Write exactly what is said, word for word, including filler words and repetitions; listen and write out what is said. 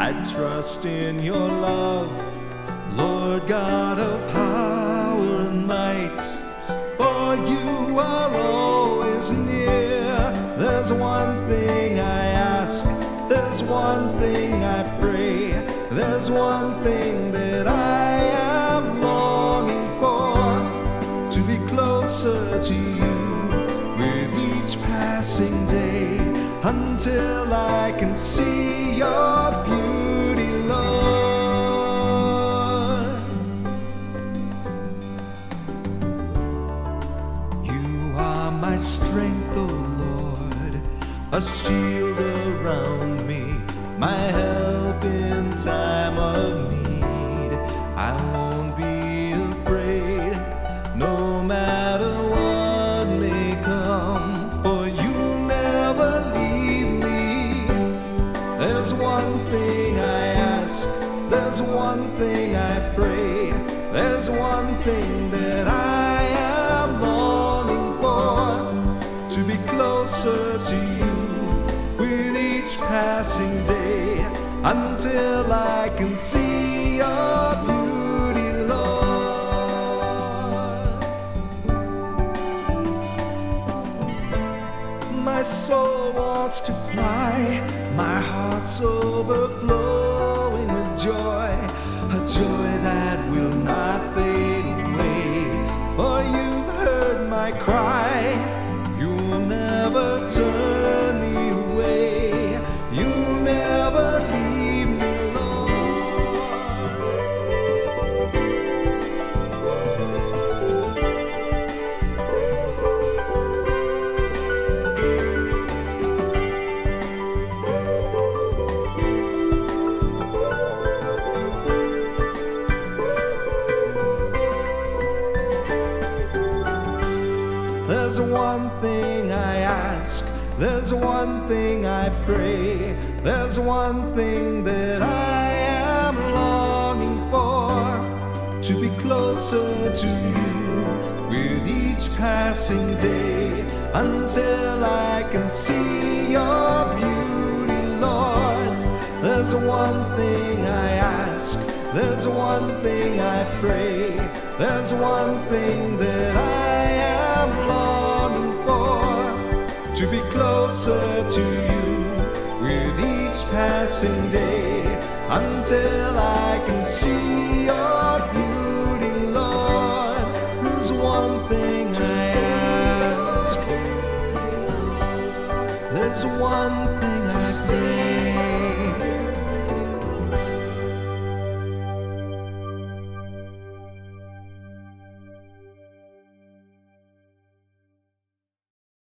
I trust in your love, Lord God of power and might. For you are always near. There's one thing I ask, there's one thing I pray, there's one thing that I am longing for, to be closer to you with each passing day, until I can see your beauty, Lord. You are my strength, O Lord, a shield around me, my help in time of need. I won't be afraid, no matter what may come, for you never leave me. There's one thing I ask, there's one thing I pray, there's one thing that I am longing for, to be closer to you with each passing day, until I can see your beauty, Lord. My soul wants to fly, my heart's overflowing with joy, a joy that will not fade away. For you've heard my cry, you'll never turn me away, you'll never leave me, There's one thing I ask, there's one thing I pray, there's one thing that I am longing for, to be closer to you with each passing day, until I can see your beauty, Lord. There's one thing I ask, there's one thing I pray, there's one thing that I am longing for, to be closer to you with each passing day, until I can see your